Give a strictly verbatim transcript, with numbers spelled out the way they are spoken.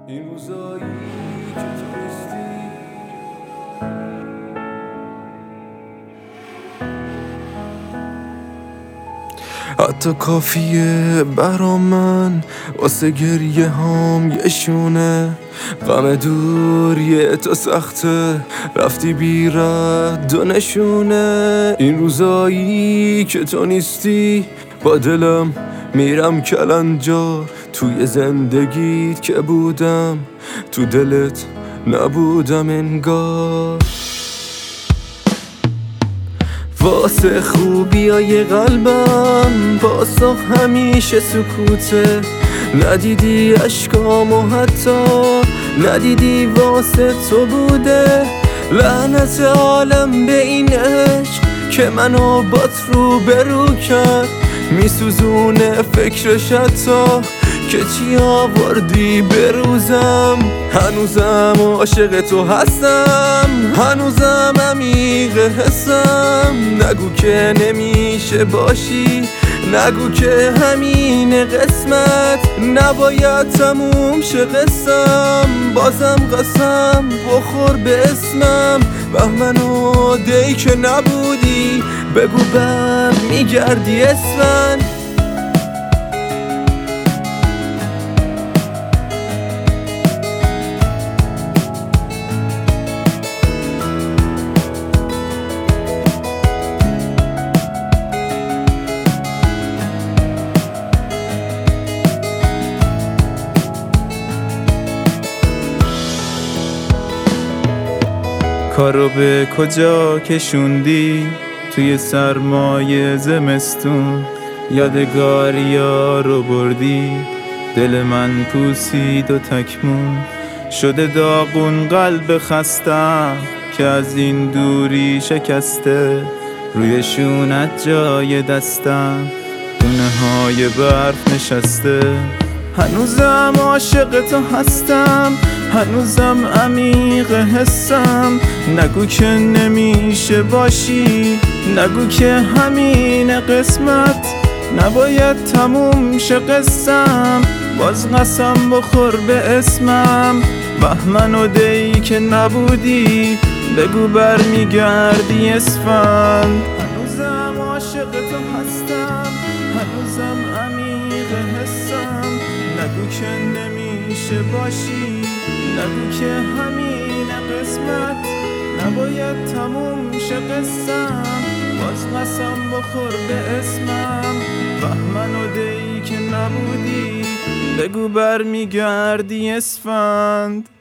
این روزایی که تو نیستی حتی کافیه برا من واسه گریه هام یه شونه غم دوریه تا سخته رفتی بی رد و نشونه این روزایی که تو نیستی با دلم میرم کلنجار توی زندگیت که بودم تو دلت نبودم انگار واسه خوبیای قلبم پاسخ همیشه سکوته ندیدی اشکامو حتی ندیدی واسه تو بوده لعنت عالم به این عشق که منو بات رو برو کرد میسوزونه فکرش حتی که چی آوردی بروزم هنوزم عاشق تو هستم هنوزم عمیق حسم نگو که نمیشه باشی نگو که همین قسمت نباید تموم شه قسم بازم قسم بخور به اسمم بهمن و دی که نبودی بگو بر میگردی اسفند کارو به کجا کشوندی توی سرمایه زمستون یادگاریا رو بردی دل من پوسید و تکمون شده داغون قلب خستم که از این دوری شکسته روی شونت جای دستم دونه های برف نشسته هنوزم عاشق تو هستم هنوزم عمیق حسم نگو که نمیشه باشی نگو که همین قسمت نباید تموم شه قسم باز قسم بخور به اسمم بهمن و دی که نبودی بگو بر میگردی اسفند هنوزم عاشق تو هستم هنوزم عمیق حسم نگو که نمیشه باشی نگو که همین قسمت نباید تموم شه قسم باز قسم بخور به اسمم بهمن و دی که نبودی بگو بر میگردی اسفند